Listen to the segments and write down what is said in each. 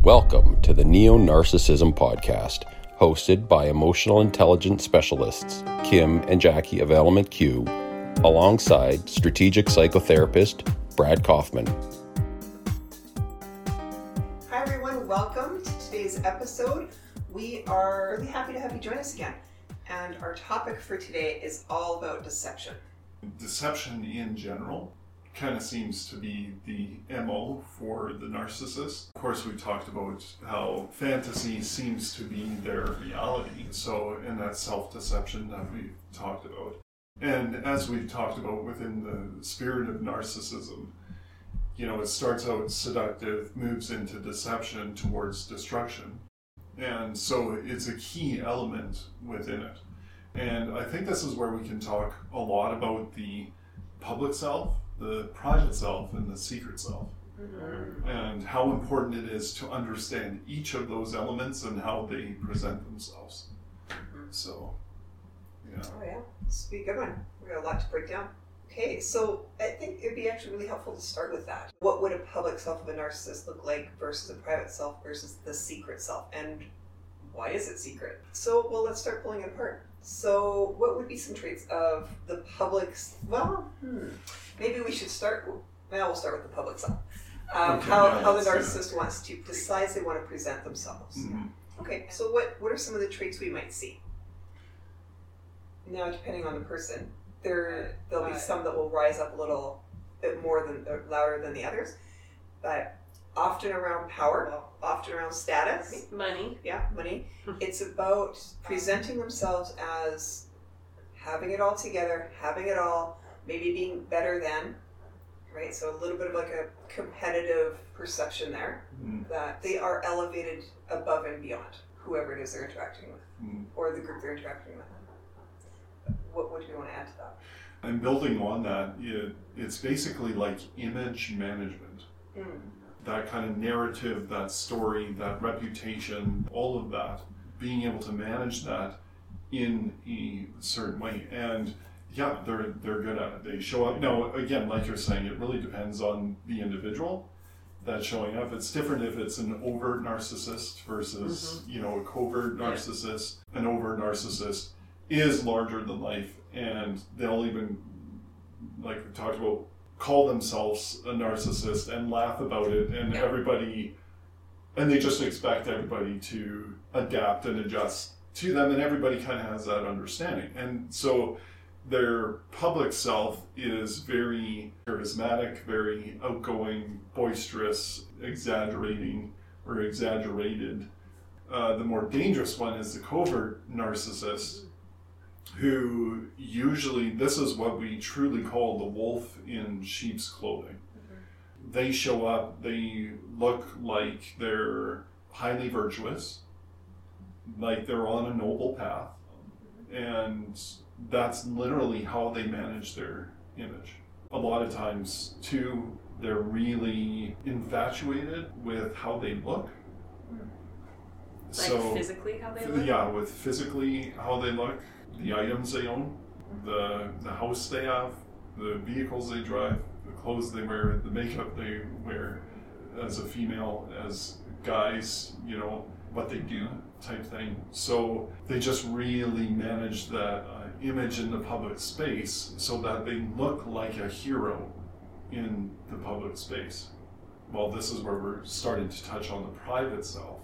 Welcome to the Neo-Narcissism Podcast, hosted by emotional intelligence specialists Kim and Jackie of Element Q, alongside strategic psychotherapist Brad Kaufman. Hi everyone, welcome to today's episode. We are really happy to have you join us again. And our topic for today is all about deception. Deception in general kind of seems to be the MO for the narcissist. Of course, we talked about how fantasy seems to be their reality. So, in that self-deception that we've talked about. And as we've talked about within the spirit of narcissism, you know, it starts out seductive, moves into deception towards destruction. And so it's a key element within it. And I think this is where we can talk a lot about the public self, the private self, and the secret self. Mm-hmm. And how important it is to understand each of those elements and how they present themselves. Mm-hmm. So, yeah. Oh yeah, this will be a good one. We got a lot to break down. Okay, so I think it'd be actually really helpful to start with that. What would a public self of a narcissist look like versus a private self versus the secret self? And why is it secret? So, well, let's start pulling it apart. So, what would be some traits of the public? Maybe we should start. Well, we'll start with the public self. How the narcissist wants to decides they want to present themselves. Mm-hmm. Okay, so what are some of the traits we might see? Now, depending on the person, there'll be some that will rise up a little bit louder than the others, but often around power, often around status. Money. Yeah, money. It's about presenting themselves as having it all together, having it all, maybe being better than, right? So a little bit of like a competitive perception there, that they are elevated above and beyond whoever it is they're interacting with, or the group they're interacting with. What would you want to add to that? And building on that, it's basically like image management. That kind of narrative, that story, that reputation, all of that, being able to manage that in a certain way. And yeah, they're good at it. They show up. Now, again, like you're saying, it really depends on the individual that's showing up. It's different if it's an overt narcissist versus, a covert narcissist. Yeah. An overt narcissist is larger than life, and they'll even, like we talked about, call themselves a narcissist and laugh about it, and they just expect everybody to adapt and adjust to them, and everybody kind of has that understanding. And so their public self is very charismatic, very outgoing, boisterous, exaggerating or exaggerated. The more dangerous one is the covert narcissist, who usually, this is what we truly call the wolf in sheep's clothing. Mm-hmm. They show up, they look like they're highly virtuous, like they're on a noble path, and that's literally how they manage their image. A lot of times, too, they're really infatuated with how they look. Like physically how they look? Yeah, with physically how they look. The items they own, the house they have, the vehicles they drive, the clothes they wear, the makeup they wear as a female, as guys, what they do type thing. So they just really manage that image in the public space so that they look like a hero in the public space. Well, this is where we're starting to touch on the private self.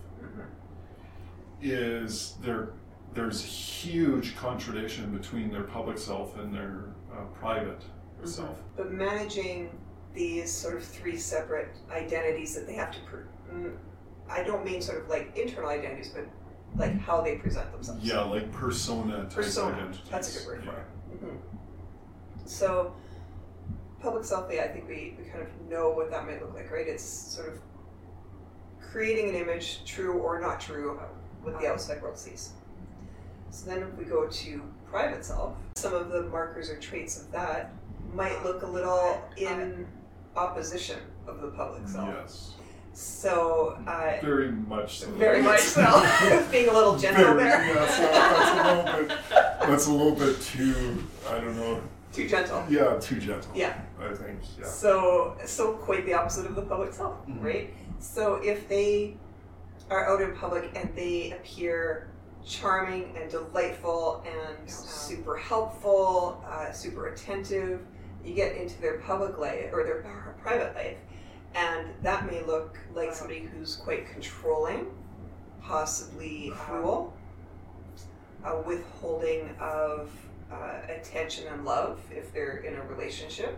There's huge contradiction between their public self and their private self. But managing these sort of three separate identities that they have to I don't mean sort of like internal identities, but like how they present themselves. Yeah, like persona. Persona, that's a good word for it. Mm-hmm. So public self, I think we kind of know what that might look like, right? It's sort of creating an image, true or not true, what the outside world sees. So then if we go to private self, some of the markers or traits of that might look a little in opposition of the public self. Yes. So very much so. Very much so. Being a little gentle there. Yeah, that's a little bit too, I don't know. Too gentle. Yeah, too gentle. Yeah. I think. Yeah. So quite the opposite of the public self, right? So if they are out in public and they appear charming and delightful and super helpful, super attentive. You get into their public life or their private life, and that may look like somebody who's quite controlling, possibly cruel, withholding of attention and love if they're in a relationship.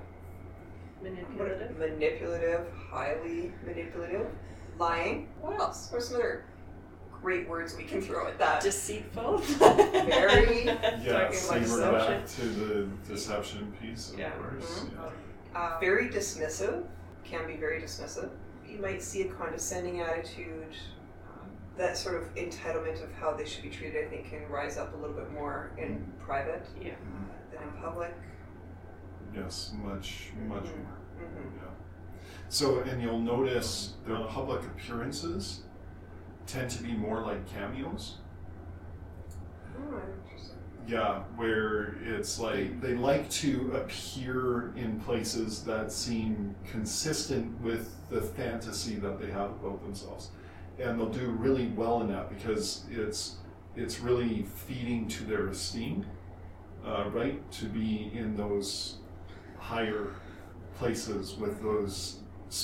Manipulative, highly manipulative. Lying. What else? What are some other great words we can throw at that? Deceitful. Very. Yeah, so we're back to the deception piece, of course. Mm-hmm. Yeah. Very dismissive. Can be very dismissive. You might see a condescending attitude. That sort of entitlement of how they should be treated, I think, can rise up a little bit more in private than in public. Yes, much more. Mm-hmm. Yeah. So, and you'll notice their public appearances tend to be more like cameos. Oh, interesting. Yeah, where it's like they like to appear in places that seem consistent with the fantasy that they have about themselves. And they'll do really well in that because it's really feeding to their esteem, right? To be in those higher places with those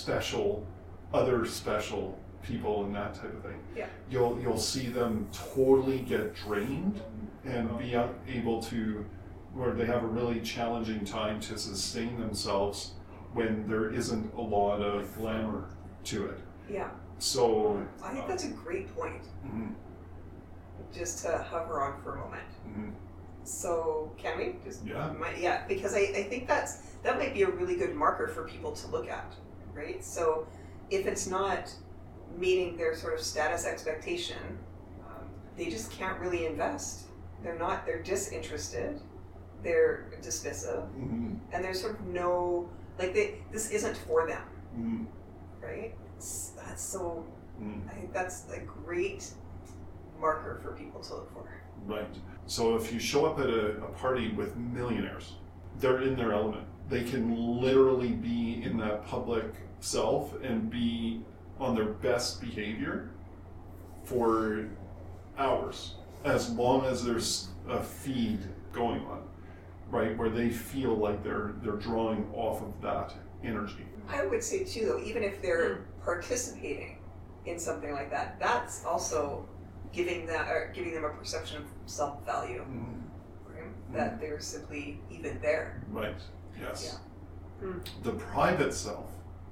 other special people and that type of thing. Yeah. You'll see them totally get drained and be able to, where they have a really challenging time to sustain themselves when there isn't a lot of glamour to it. Yeah. So I think that's a great point. Mm-hmm. Just to hover on for a moment. Mm-hmm. So can we just? Yeah. Because I think that might be a really good marker for people to look at, right? So if it's not meeting their sort of status expectation, they just can't really invest. They're disinterested, they're dismissive, and there's sort of no, this isn't for them, right? That's so, I think that's a great marker for people to look for. Right. So if you show up at a party with millionaires, they're in their element. They can literally be in that public self and be on their best behavior for hours, as long as there's a feed going on, right, where they feel like they're drawing off of that energy. I would say too, though, even if they're participating in something like that, that's also giving them a perception of self-value, right? That they're simply even there. Right. Yes. Yeah. The private self,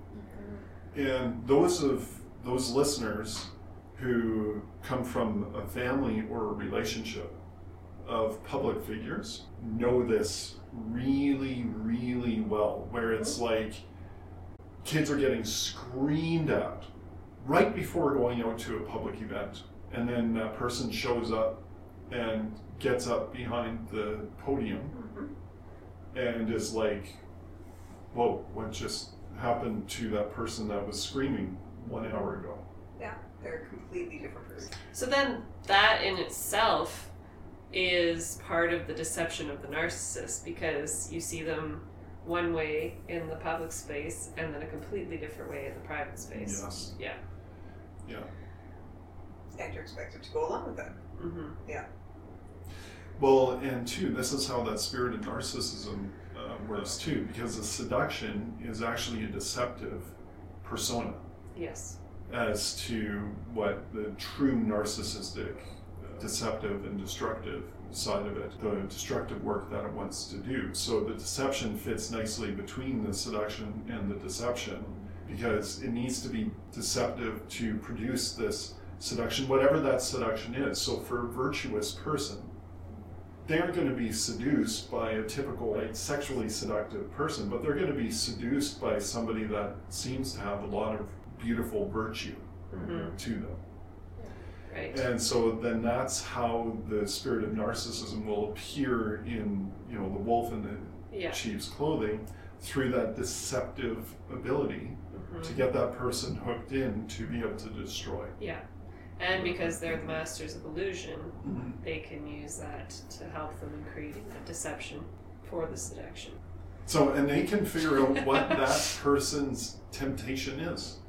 and those listeners who come from a family or a relationship of public figures know this really, really well, where it's like kids are getting screamed at right before going out to a public event, and then that person shows up and gets up behind the podium and is like, whoa, what just happened to that person that was screaming 1 hour ago? Yeah, they're a completely different person. So then that in itself is part of the deception of the narcissist, because you see them one way in the public space and then a completely different way in the private space. Yes. Yeah. Yeah. And you're expected to go along with that. Mm-hmm. Yeah. Well, and two, this is how that spirit of narcissism works too, because the seduction is actually a deceptive persona. Yes. As to what the true narcissistic, deceptive and destructive side of it, the destructive work that it wants to do. So the deception fits nicely between the seduction and the deception, because it needs to be deceptive to produce this seduction, whatever that seduction is. So for a virtuous person, they aren't going to be seduced by a typical sexually seductive person, but they're going to be seduced by somebody that seems to have a lot of beautiful virtue to them. Right. And so then that's how the spirit of narcissism will appear in, the wolf in the sheep's clothing, through that deceptive ability to get that person hooked in to be able to destroy. Yeah. And because they're the masters of illusion, they can use that to help them in creating that deception for the seduction. So, and they can figure out what that person's temptation is.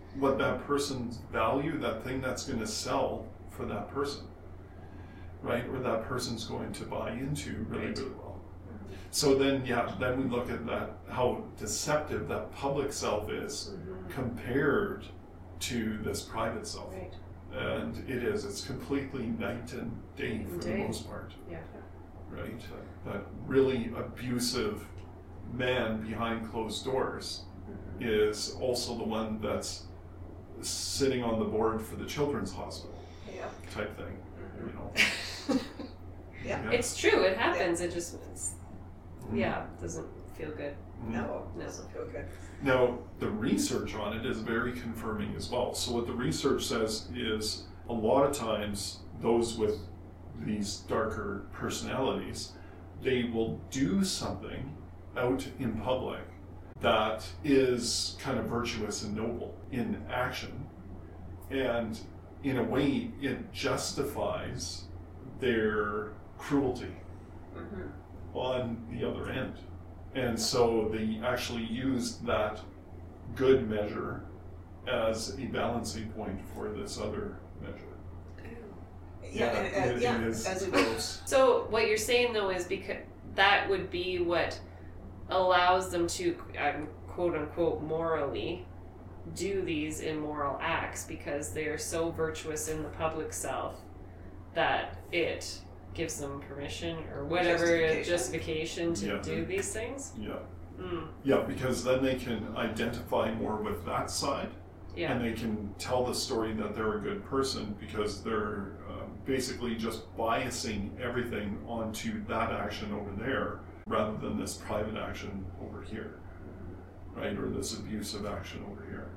what that person's value, that thing that's going to sell for that person, right? Or that person's going to buy into really, really well. So then, then we look at that, how deceptive that public self is compared to this private self. Right. And it's completely night and day for the most part. Yeah. Right? That really abusive man behind closed doors is also the one that's sitting on the board for the children's hospital type thing. You know? Yeah. It's true, it happens, it just, doesn't feel good. No, it doesn't feel good. Now, the research on it is very confirming as well. So what the research says is a lot of times those with these darker personalities, they will do something out in public that is kind of virtuous and noble in action. And in a way, it justifies their cruelty on the other end. And so they actually used that good measure as a balancing point for this other measure. It is as it goes. So what you're saying though is because that would be what allows them to, quote unquote, morally do these immoral acts, because they are so virtuous in the public self that it gives them permission or whatever justification to do these things. Yeah, because then they can identify more with that side, and they can tell the story that they're a good person because they're basically just biasing everything onto that action over there rather than this private action over here, right? Or this abusive action over here.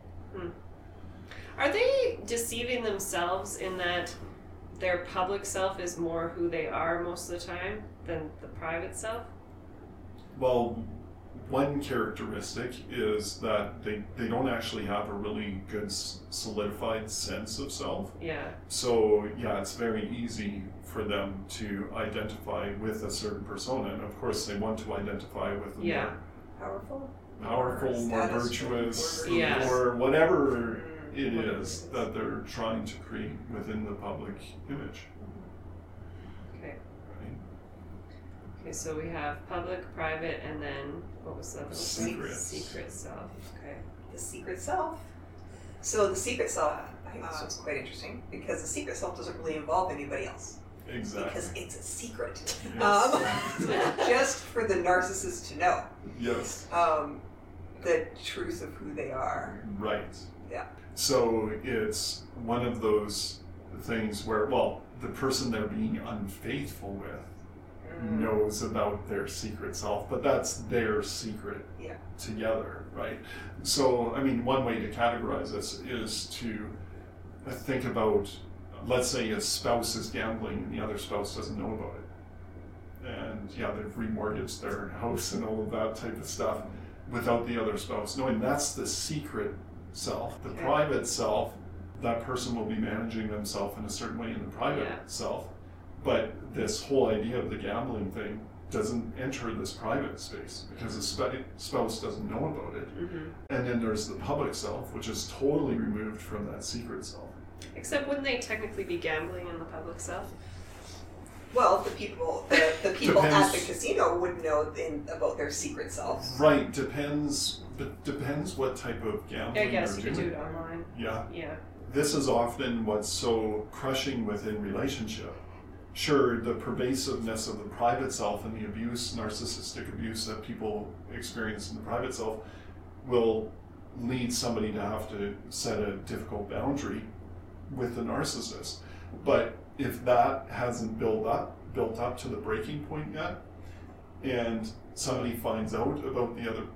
Are they deceiving themselves in that their public self is more who they are most of the time than the private self? Well, one characteristic is that they don't actually have a really good solidified sense of self. Yeah. So it's very easy for them to identify with a certain persona, and of course they want to identify with a more powerful, more virtuous, or whatever it is that they're trying to create within the public image. Okay. Right? Okay, so we have public, private, and then what was the other one? Secret. Secret self. Okay. The secret self. So the secret self, I think this one's quite interesting because the secret self doesn't really involve anybody else. Exactly. Because it's a secret. Yes. Just for the narcissist to know. Yes. The truth of who they are. Right. Yeah. So it's one of those things where, the person they're being unfaithful with knows about their secret self, but that's their secret together, right? So, I mean, one way to categorize this is to think about, let's say a spouse is gambling and the other spouse doesn't know about it. And they've remortgaged their house and all of that type of stuff without the other spouse knowing. That's the secret self. The private self, that person will be managing themselves in a certain way in the private self, but this whole idea of the gambling thing doesn't enter this private space because the spouse doesn't know about it. And then there's the public self, which is totally removed from that secret self. Except wouldn't they technically be gambling in the public self? Well, the people at the casino would know about their secret self. Right, depends what type of gambling. I guess you doing. could do it online. Yeah. This is often what's so crushing within relationship. Sure, the pervasiveness of the private self and the abuse, narcissistic abuse that people experience in the private self will lead somebody to have to set a difficult boundary with the narcissist. But if that hasn't built up to the breaking point yet, and somebody finds out about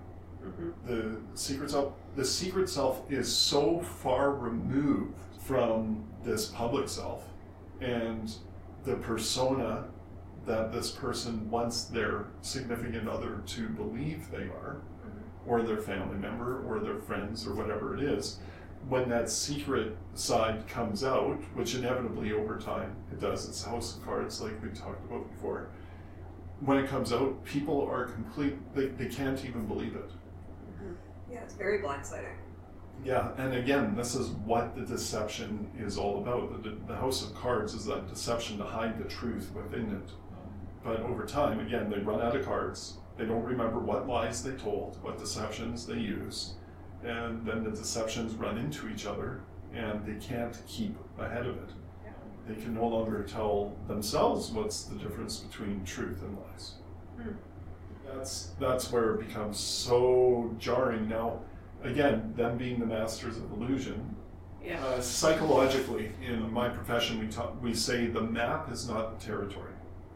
the secret self is so far removed from this public self and the persona that this person wants their significant other to believe they are, or their family member, or their friends, or whatever it is. When that secret side comes out, which inevitably over time it does, it's a house of cards like we talked about before. When it comes out, people are they can't even believe it. Yeah, it's very blindsiding. Yeah, and again, this is what the deception is all about. The House of Cards is that deception to hide the truth within it. But over time, again, they run out of cards. They don't remember what lies they told, what deceptions they use, and then the deceptions run into each other, and they can't keep ahead of it. Yeah. They can no longer tell themselves what's the difference between truth and lies. That's where it becomes so jarring. Now, again, them being the masters of illusion, psychologically, in my profession, we say the map is not the territory.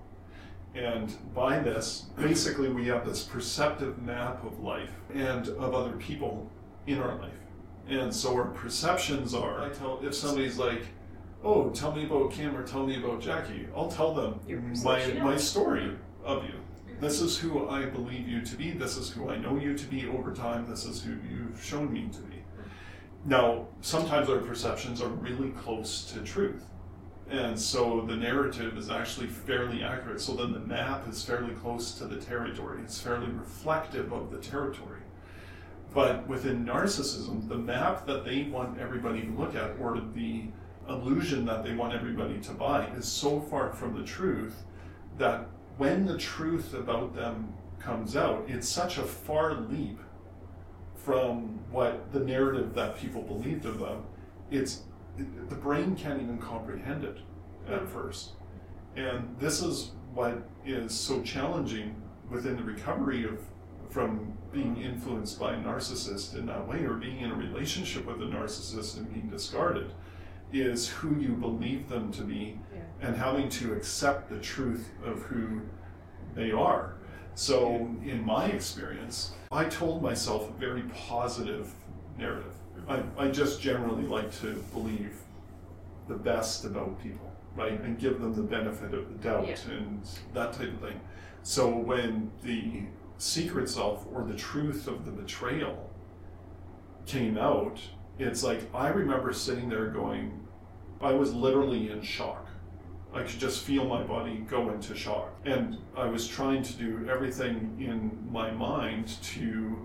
And by this, basically we have this perceptive map of life and of other people in our life. And so our perceptions are, if somebody's like, oh, tell me about Kim or tell me about Jackie, I'll tell them my story of you. This is who I believe you to be. This is who I know you to be over time. This is who you've shown me to be. Now, sometimes our perceptions are really close to truth. And so the narrative is actually fairly accurate. So then the map is fairly close to the territory. It's fairly reflective of the territory. But within narcissism, the map that they want everybody to look at, or the illusion that they want everybody to buy, is so far from the truth that when the truth about them comes out, it's such a far leap from what the narrative that people believed of them. The brain can't even comprehend it at first. And this is what is so challenging within the recovery from being influenced by a narcissist in that way, or being in a relationship with a narcissist and being discarded, is who you believe them to be, and having to accept the truth of who they are. So in my experience, I told myself a very positive narrative. I just generally like to believe the best about people, right? And give them the benefit of the doubt and that type of thing. So when the secret self or the truth of the betrayal came out, it's like, I remember sitting there going, I was literally in shock. I could just feel my body go into shock. And I was trying to do everything in my mind to,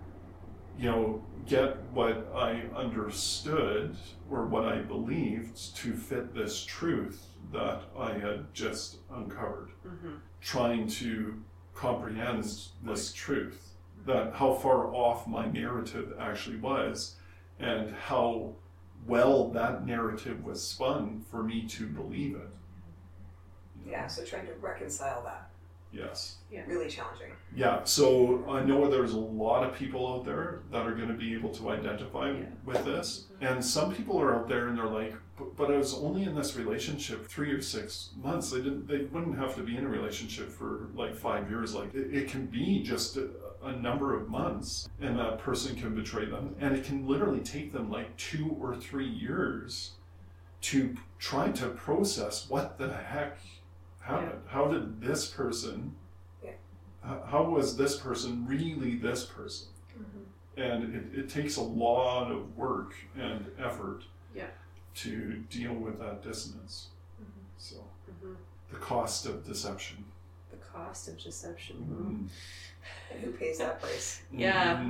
get what I understood or what I believed to fit this truth that I had just uncovered. Trying to comprehend this truth, that how far off my narrative actually was, and how well that narrative was spun for me to believe it. Yeah, so trying to reconcile that. Yes. Yeah. Really challenging. Yeah, so I know there's a lot of people out there that are going to be able to identify with this. And some people are out there and they're like, but I was only in this relationship 3 or 6 months. They wouldn't have to be in a relationship for like 5 years. Like it can be just a number of months, and that person can betray them. And it can literally take them like 2 or 3 years to try to process what the heck happened. How did this person, how was this person really this person? And it takes a lot of work and effort to deal with that dissonance. So the cost of deception. The cost of deception. And who pays that price? Yeah.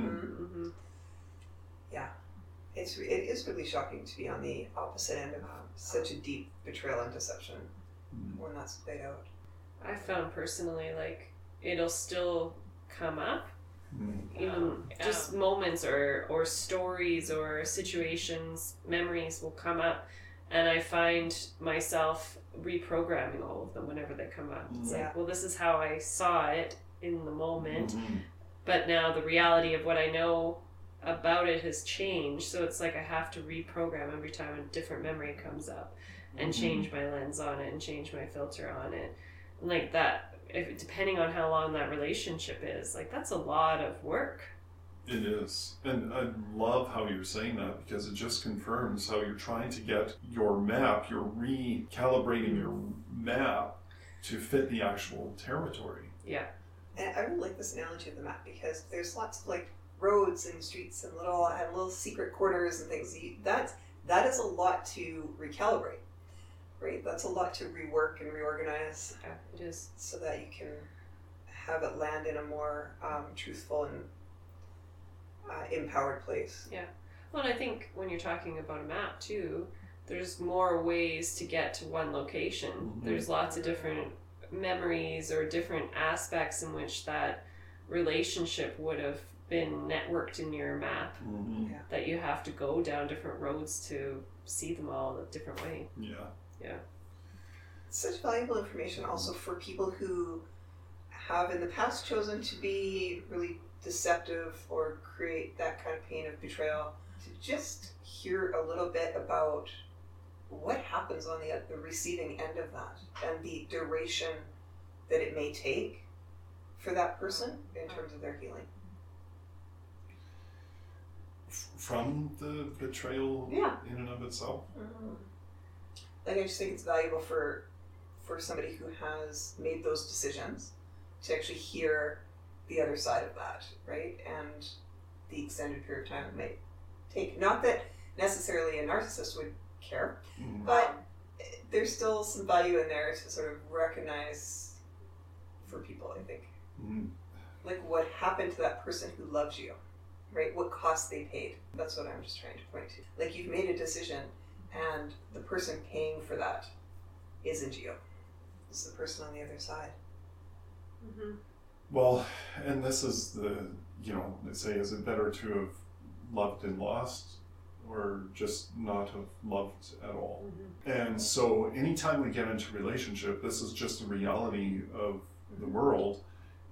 Yeah. It is really shocking to be on the opposite end of such a deep betrayal and deception when that's played out. I found personally, like, it'll still come up, just moments or stories or situations, memories will come up, and I find myself reprogramming all of them whenever they come up. It's like, well, this is how I saw it in the moment, but now the reality of what I know about it has changed, so it's like I have to reprogram every time a different memory comes up, and change my lens on it and change my filter on it. Like that, depending on how long that relationship is, like that's a lot of work. It is. And I love how you're saying that, because it just confirms how you're trying to get your map, you're recalibrating your map to fit the actual territory. Yeah. And I really like this analogy of the map, because there's lots of like roads and streets and little secret corners and things. That is a lot to recalibrate. Right, that's a lot to rework and reorganize. Yeah, it is. So that you can have it land in a more truthful and empowered place. Yeah. Well, I think when you're talking about a map too, there's more ways to get to one location. Mm-hmm. There's lots of different memories or different aspects in which that relationship would have been networked in your map, Mm-hmm. Yeah. that you have to go down different roads to see them all a different way. Yeah. It's such valuable information also for people who have in the past chosen to be really deceptive or create that kind of pain of betrayal, to just hear a little bit about what happens on the receiving end of that and the duration that it may take for that person in terms of their healing. From the betrayal Yeah. in and of itself. Like, I just think it's valuable for somebody who has made those decisions to actually hear the other side of that, right? And the extended period of time it may take. Not that necessarily a narcissist would care, Mm-hmm. but there's still some value in there to sort of recognize for people, I think. Mm-hmm. Like, what happened to that person who loves you, right? What cost they paid. That's what I'm just trying to point to. Like, you've made a decision, and the person paying for that isn't you. It's the person on the other side. Mm-hmm. Well, and this is the, they say, is it better to have loved and lost, or just not have loved at all? Mm-hmm. And so anytime we get into relationship, this is just the reality of the world,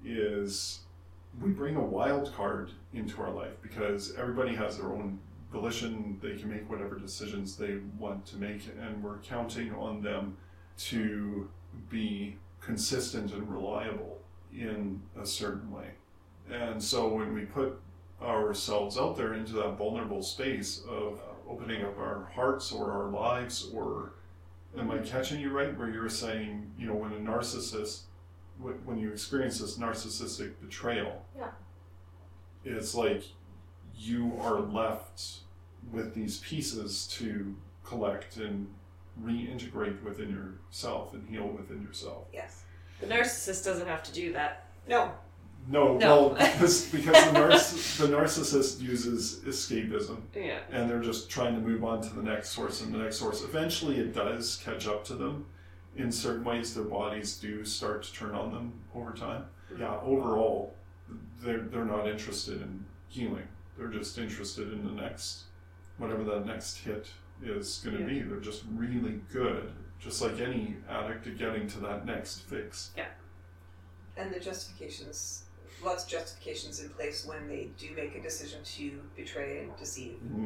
is we bring a wild card into our life because everybody has their own volition. They can make whatever decisions they want to make, and we're counting on them to be consistent and reliable in a certain way. And so when we put ourselves out there into that vulnerable space of opening up our hearts or our lives, or am I catching you right, where you're saying, when a narcissist, when you experience this narcissistic betrayal, Yeah. it's like you are left with these pieces to collect and reintegrate within yourself and heal within yourself. Yes. The narcissist doesn't have to do that. No. No. Well, because the narcissist uses escapism, Yeah. and they're just trying to move on to the next source and the next source. Eventually it does catch up to them. In certain ways, their bodies do start to turn on them over time. Yeah, overall, they're not interested in healing. They're just interested in the next, whatever that next hit is going to be. They're just really good, just like any addict, at getting to that next fix. Yeah. And the justifications, lots of justifications in place when they do make a decision to betray and deceive. Mm-hmm.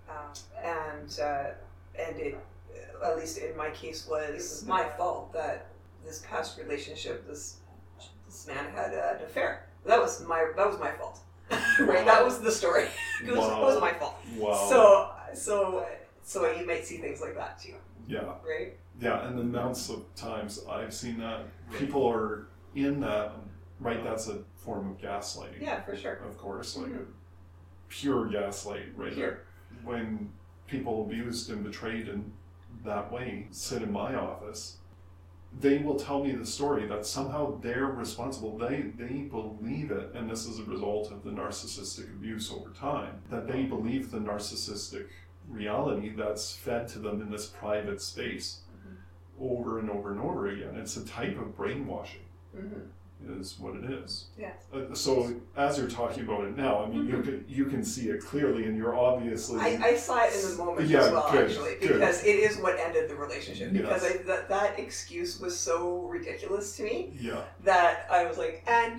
And it, at least in my case, was my fault that this past relationship, this man had an affair. That was my fault. Right? That was the story. It was my fault. Wow. So you might see things like that too. Yeah. Right? Yeah, and the amounts of times I've seen that, people are in that, right, that's a form of gaslighting. Yeah, for sure. Of course, like a pure gaslight, right? Pure. When people abused and betrayed in that way sit in my office, they will tell me the story that somehow they're responsible. They believe it, and this is a result of the narcissistic abuse over time, that they believe the narcissistic reality that's fed to them in this private space over and over and over again. It's a type of brainwashing, is what it is. Yeah. So as you're talking about it now, I mean, you can see it clearly, and you're obviously... I saw it in the moment as well, good, actually, good. because it is what ended the relationship. Because Yes. that excuse was so ridiculous to me Yeah. that I was like, and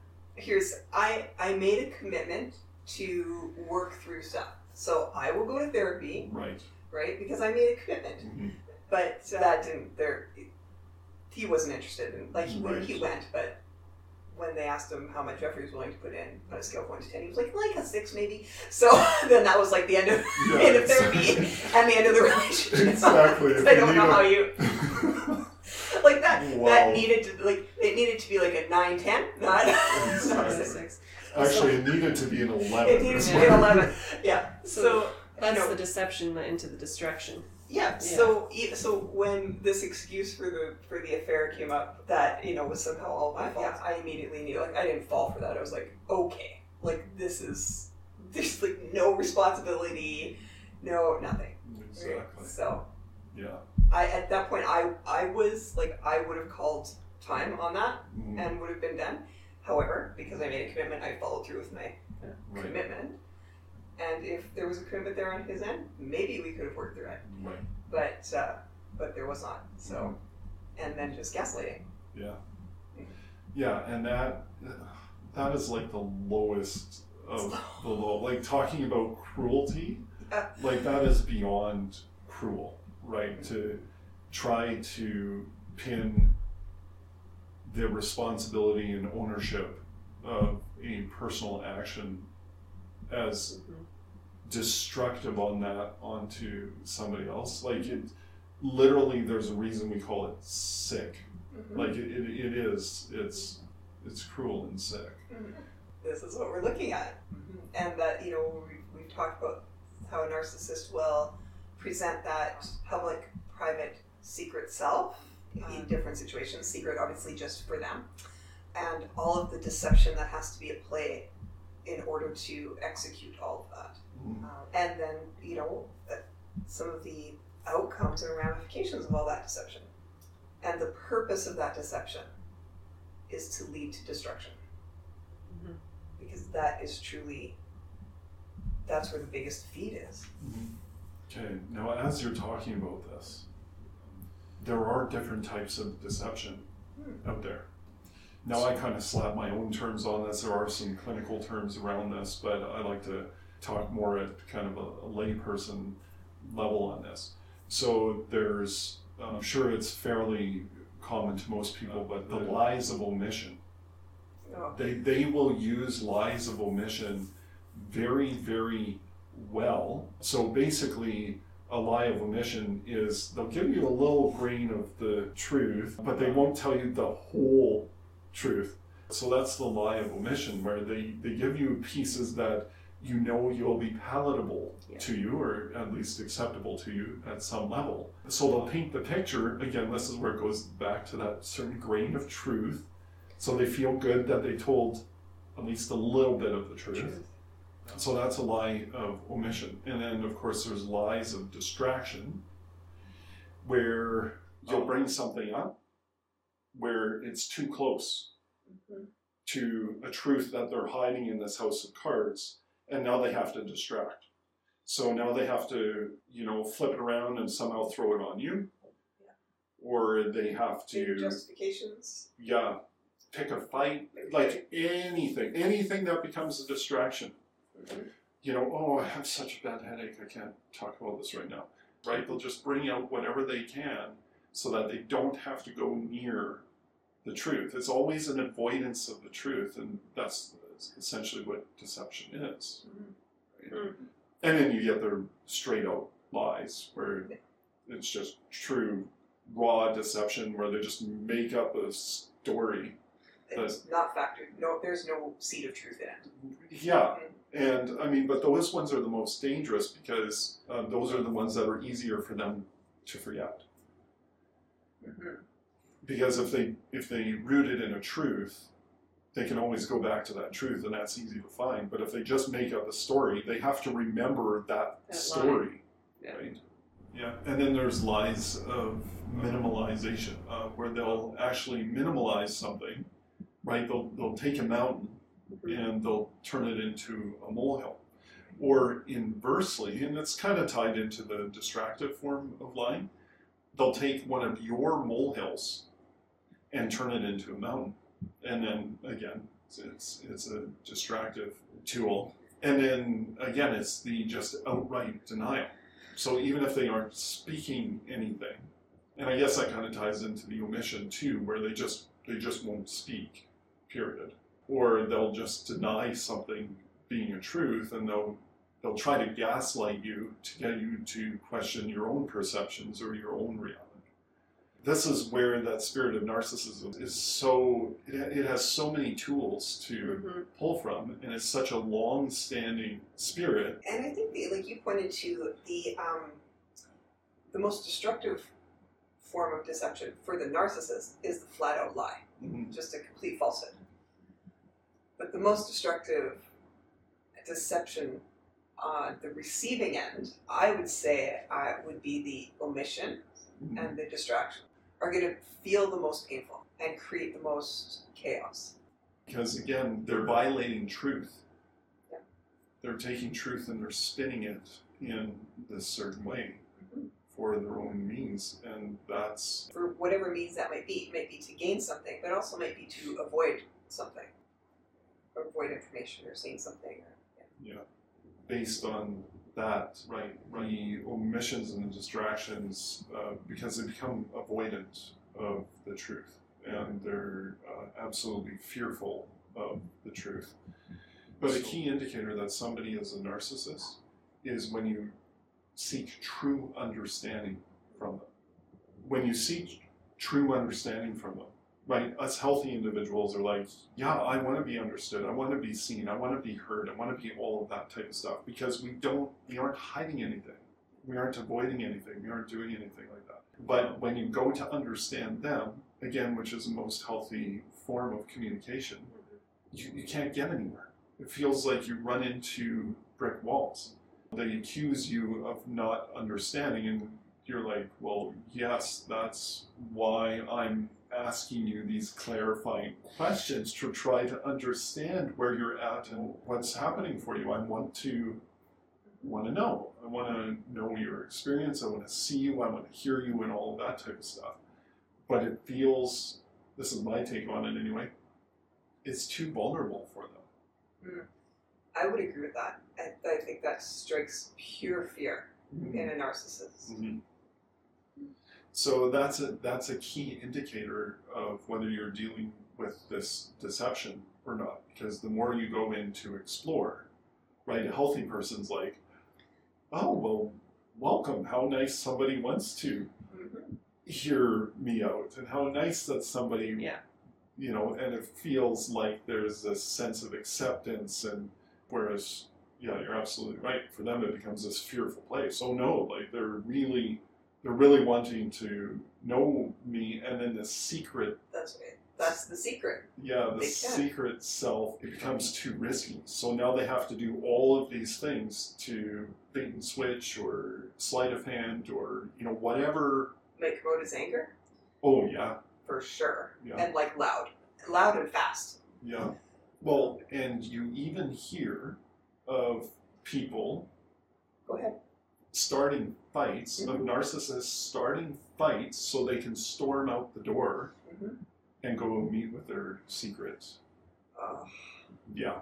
I made a commitment to work through stuff. So I will go to therapy, right? Because I made a commitment. Mm-hmm. But that didn't, he wasn't interested in, like, Right. he went, but when they asked him how much effort he was willing to put in on a scale of 1 to 10, he was like a 6 maybe. So then that was like the end of therapy and the end of the relationship. Exactly. I don't know how you like that. Wow. That needed to it needed to be like a 9-10, not a 6. Actually, it needed to be an 11. It needed to be an 11. Yeah. So that's the deception into the destruction. Yeah. So when this excuse for the affair came up, that was somehow all my fault. I immediately knew. Like, I didn't fall for that. I was like, okay, like this is there's like no responsibility, no nothing. Exactly. Right? So Yeah. at that point I was like, I would have called time on that and would have been done. However, because I made a commitment, I followed through with my commitment. And if there was a commitment there on his end, maybe we could have worked through it. Right. But there was not. So, and then just gaslighting. Yeah. Yeah, and that is like the lowest of the low. Like talking about cruelty, like that is beyond cruel, right? To try to pin the responsibility and ownership of a personal action as destructive on that onto somebody else. Like it literally, there's a reason we call it sick. Like it is, it's cruel and sick. This is what we're looking at. And that, you know, we've talked about how a narcissist will present that public, private, secret self in different situations. Secret, obviously, just for them. And all of the deception that has to be at play in order to execute all of that. And then, you know, some of the outcomes and ramifications of all that deception. And the purpose of that deception is to lead to destruction. Because that is truly, that's where the biggest feed is. Okay, now as you're talking about this, there are different types of deception out there. Now I kind of slap my own terms on this. There are some clinical terms around this, but I like to talk more at kind of a layperson level on this. So there's, I'm sure it's fairly common to most people, but the lies of omission. They will use lies of omission very, very well. So basically, a lie of omission is they'll give you a little grain of the truth, but they won't tell you the whole truth. So that's the lie of omission, where they give you pieces that you know you'll be palatable to you, or at least acceptable to you at some level. So they'll paint the picture. Again, this is where it goes back to that certain grain of truth. So they feel good that they told at least a little bit of the truth. So that's a lie of omission. And then, of course, there's lies of distraction, where you'll bring something up where it's too close to a truth that they're hiding in this house of cards, and now they have to distract. So now they have to, you know, flip it around and somehow throw it on you. Or they have to... justifications. Yeah. Pick a fight, like anything that becomes a distraction. You know, oh, I have such a bad headache, I can't talk about this right now. Right? They'll just bring out whatever they can so that they don't have to go near the truth. It's always an avoidance of the truth, and that's essentially what deception is. Right? And then you get their straight out lies, where it's just true, raw deception, where they just make up a story. It's not factored. No, there's no seed of truth in it. Yeah, and I mean, but those ones are the most dangerous because those are the ones that are easier for them to forget. Because if they root it in a truth, they can always go back to that truth, and that's easy to find. But if they just make up a story, they have to remember that story, right? Yeah, and then there's lies of minimalization, where they'll actually minimalize something. Right, they'll take a mountain and they'll turn it into a molehill. Or inversely, and it's kind of tied into the distractive form of lying, they'll take one of your molehills and turn it into a mountain. And then again, it's a distractive tool. And then again, it's the just outright denial. So even if they aren't speaking anything, and I guess that kind of ties into the omission too, where they just won't speak. Period. Or they'll just deny something being a truth, and they'll try to gaslight you to get you to question your own perceptions or your own reality. This is where that spirit of narcissism is so, it has so many tools to pull from, and it's such a long-standing spirit. And I think, like you pointed to, the most destructive form of deception for the narcissist is the flat-out lie. Just a complete falsehood. But the most destructive deception on the receiving end, I would say would be the omission and the distraction are going to feel the most painful and create the most chaos. Because again, they're violating truth. Yeah. They're taking truth and they're spinning it in this certain way for their own means, and that's For whatever means that might be. It might be to gain something, but also might be to avoid something, or avoid information or seeing something. based on that, right? The omissions and the distractions, because they become avoidant of the truth, and they're absolutely fearful of the truth. But a key indicator that somebody is a narcissist is when you seek true understanding from them. When you seek true understanding from them, right? Us healthy individuals are like, yeah, I want to be understood. I want to be seen. I want to be heard. I want to be all of that type of stuff, because we aren't hiding anything. We aren't avoiding anything. We aren't doing anything like that. But when you go to understand them, again, which is the most healthy form of communication, you can't get anywhere. It feels like you run into brick walls. They accuse you of not understanding, and you're like, well, yes, that's why I'm asking you these clarifying questions, to try to understand where you're at and what's happening for you. I want to know. I want to know your experience. I want to see you. I want to hear you, and all of that type of stuff. But it feels, this is my take on it anyway, it's too vulnerable for them. I would agree with that. I think that strikes pure fear in a narcissist. Mm-hmm. So that's a key indicator of whether you're dealing with this deception or not. Because the more you go in to explore, right, a healthy person's like, oh, well, welcome. How nice somebody wants to hear me out, and how nice that somebody, and it feels like there's this sense of acceptance. And whereas, yeah, you're absolutely right. For them, it becomes this fearful place. Oh no, like they're really wanting to know me, and then the secret. That's right. That's the secret. Yeah, the secret self, it becomes too risky. So now they have to do all of these things to bait and switch, or sleight of hand, or whatever. Might promote his anger. Oh yeah. For sure. Yeah. And like loud and fast. Yeah. Well, and you even hear of people. Go ahead. Starting fights, of narcissists starting fights so they can storm out the door and go meet with their secrets. Yeah.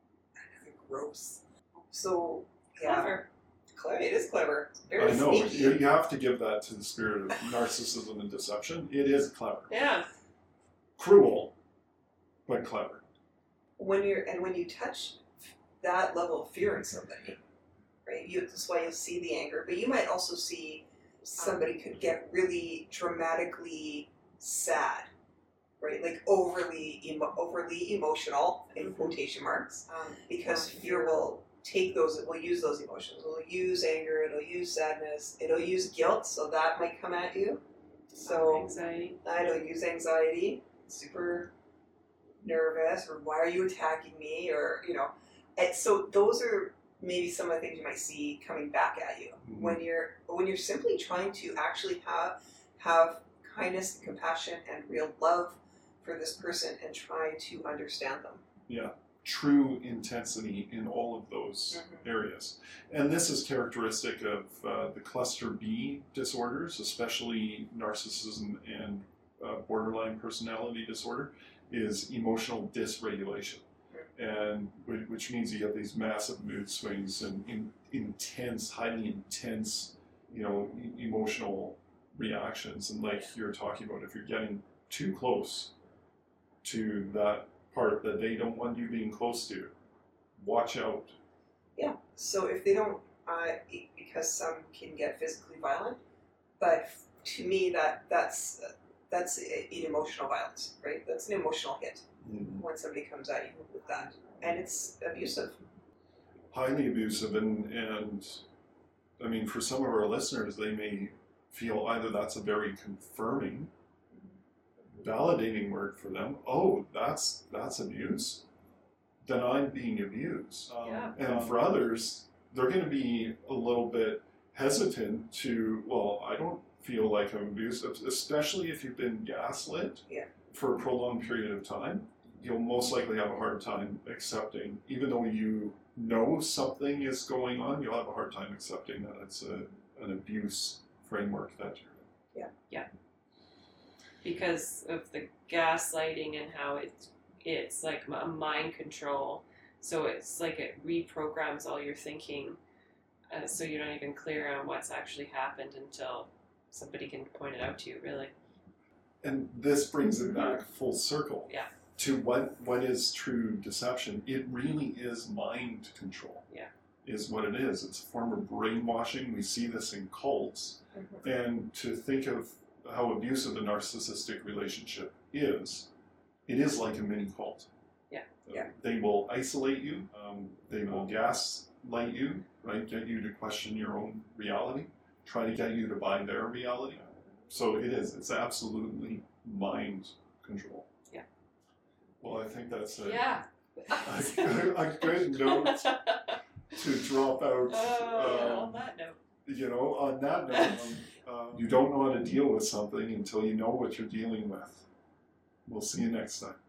Gross. So, Clever. It is clever. It's very I know. sneaky. You have to give that to the spirit of narcissism and deception. It is clever. Yeah. Cruel, but clever. When you touch that level of fear in somebody, right? That's why you'll see the anger, but you might also see somebody could get really dramatically sad, right? Like overly emotional in quotation marks, because fear will use those emotions. It'll use anger. It'll use sadness. It'll use guilt. So that might come at you. So Anxiety. It'll use anxiety. Super nervous, or why are you attacking me, or And so those are maybe some of the things you might see coming back at you when you're simply trying to actually have kindness and compassion and real love for this person and try to understand them. Yeah. True intensity in all of those areas. And this is characteristic of the cluster B disorders, especially narcissism and borderline personality disorder, is emotional dysregulation. And which means you get these massive mood swings and highly intense, emotional reactions. And like you're talking about, if you're getting too close to that part that they don't want you being close to, watch out. Yeah. So if they don't, because some can get physically violent, but to me that's an emotional violence, right? That's an emotional hit when somebody comes at you with that, and it's abusive. Highly abusive, and I mean, for some of our listeners, they may feel either that's a very confirming, validating word for them. Oh, that's abuse. then I'm being abused. Yeah. And for others, they're going to be a little bit hesitant to, well, I don't feel like I'm abused, especially if you've been gaslit for a prolonged period of time. You'll most likely have a hard time accepting, even though you know something is going on, you'll have a hard time accepting that it's an abuse framework that you're in. Yeah. Because of the gaslighting and how it's like a mind control. So it's like it reprograms all your thinking, so you're not even clear on what's actually happened until somebody can point it out to you, really. And this brings it back full circle. Yeah. To what is true deception. It really is mind control. Yeah. Is what it is. It's a form of brainwashing. We see this in cults. Mm-hmm. And to think of how abusive a narcissistic relationship is, it is like a mini cult. Yeah. They will isolate you. They will gaslight you, right? Get you to question your own reality. Try to get you to buy their reality. So it is. It's absolutely mind control. Yeah. Well, I think that's a good note to drop out. On that note. On that note, you don't know how to deal with something until you know what you're dealing with. We'll see you next time.